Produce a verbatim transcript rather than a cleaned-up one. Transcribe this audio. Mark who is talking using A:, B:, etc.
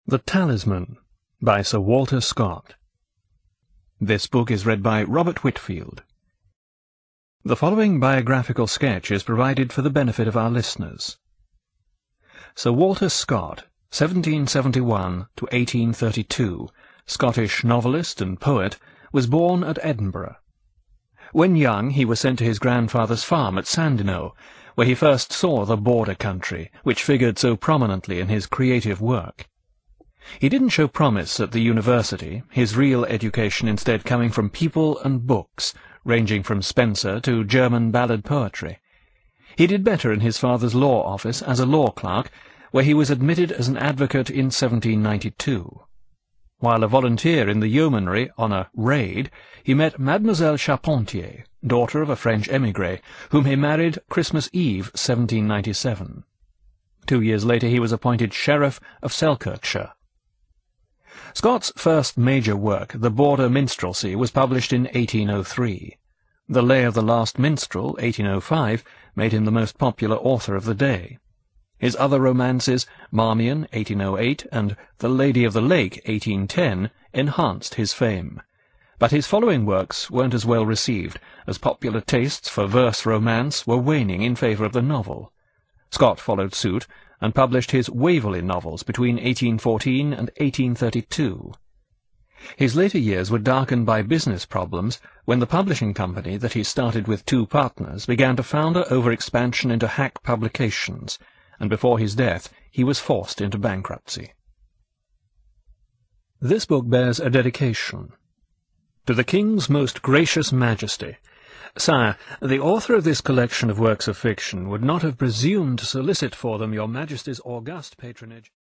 A: The Talisman by Sir Walter Scott. This book is read by Robert Whitfield. The following biographical sketch is provided for the benefit of our listeners. Sir Walter Scott, seventeen seventy-one to eighteen thirty-two, Scottish novelist and poet, was born at Edinburgh. When young, he was sent to his grandfather's farm at Sandyknowe, where he first saw the border country, which figured so prominently in his creative work. He didn't show promise at the university, his real education instead coming from people and books, ranging from Spenser to German ballad poetry. He did better in his father's law office as a law clerk, where he was admitted as an advocate in seventeen ninety-two. While a volunteer in the yeomanry on a raid, he met Mademoiselle Charpentier, daughter of a French émigré, whom he married Christmas Eve, seventeen ninety-seven. Two years later he was appointed Sheriff of Selkirkshire. Scott's first major work, The Border Minstrelsy, was published in eighteen oh three. The Lay of the Last Minstrel, eighteen oh five, made him the most popular author of the day. His other romances, Marmion, eighteen oh eight, and The Lady of the Lake, eighteen ten, enhanced his fame. But his following works weren't as well received, as popular tastes for verse romance were waning in favour of the novel. Scott followed suit, and published his Waverley novels between eighteen fourteen and eighteen thirty-two. His later years were darkened by business problems when the publishing company that he started with two partners began to founder over expansion into hack publications, and before his death he was forced into bankruptcy. This book bears a dedication. To the King's Most Gracious Majesty. Sire, the author of this collection of works of fiction would not have presumed to solicit for them your Majesty's august patronage.